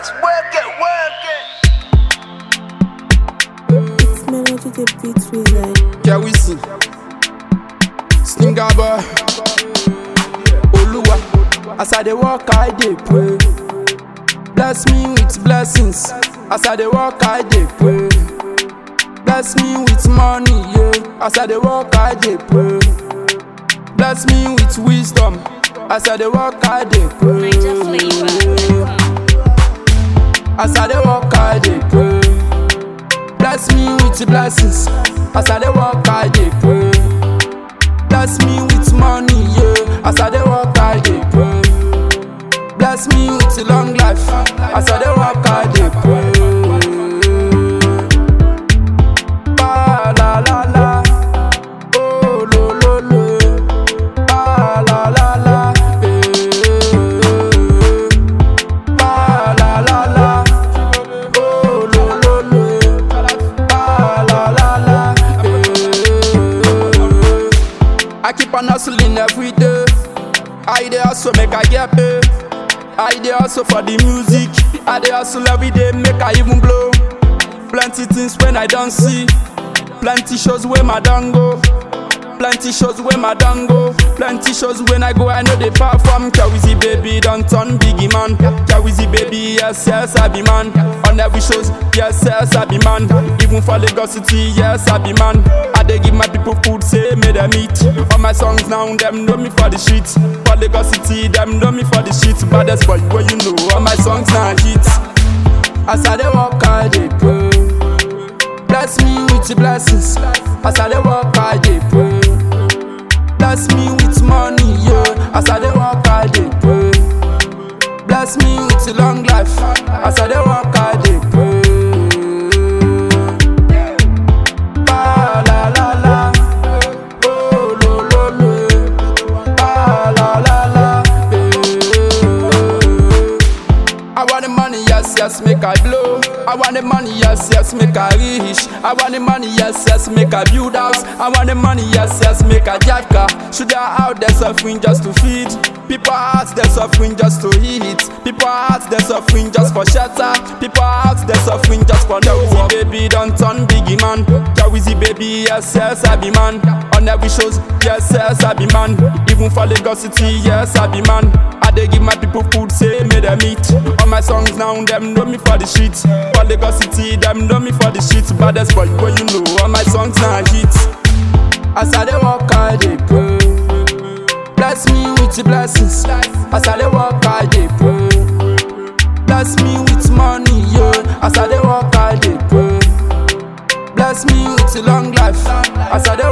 Let's work it, work it. It's melody the beat reside. Can we see? Stingaba Oluwa. As I dey walk, I dey pray. Bless me with blessings. As I dey walk, I dey pray. Bless me with money, yeah. As I dey walk, I dey pray. Bless me with wisdom. As I dey walk, I dey pray. As I dey walk, I dey pray. Bless me with blessings. As I dey walk, I dey pray. Bless me with money, yeah. As I dey walk, I dey pray. Bless me with long life. As I dey walk, I dey pray. Ba la la la, oh lo lo lo. Ba la la la, ba la la la, oh lo lo lo. Ba la la la, I keep on hustling every day. I dey hustle make I get paid. I dey hustle for the music. I dey hustle every day make I even blow. Plenty things when I don't see. Plenty shows where my don't go. Plenty shows where my don't go. Plenty shows when I go I know they perform. Kawizi baby don't turn biggie man. Kawizi baby yes yes I be man. On every shows yes yes I be man. Even for Lagos City yes I be man. I dey give my people food say may them eat. All my songs now them know me for the streets. For Lagos City them know me for the streets. Baddest boy where you know all my songs now hits. As I dey walk I dey pray. Bless me with blessings. As I dey walk I dey pray. Bless me with money, yeah. As I dey walk I dey pray. Bless me with long life. As I dey walk I dey pray. Ba la la la, oh lo lo lo. Ba la la la, I want the money, yes yes, make I blow. I want the money, yes, yes, make I rich. I want the money, yes, yes, make I build house. I want the money, yes, yes, make I drive car. Should I out there suffering just to feed? People are out there suffering just to eat. People are out there suffering just for shelter. People are out there suffering just for no work. Baby, don't turn biggie man. Kawizi baby, yes, yes, I be man. On every shows, yes, yes, I be man. Even for Lagos City, yes, I be man. I dey give my people food, say may them eat. All my songs now, them know me for the streets. For Lagos City, them know me for the streets. Baddest boy, where you know all my songs now hits. As I dey walk, I dey pray. Bless me with blessings. As I dey walk, I dey pray. Bless me with money, yeah. As I dey walk, I dey pray. Bless me with long life. As I dey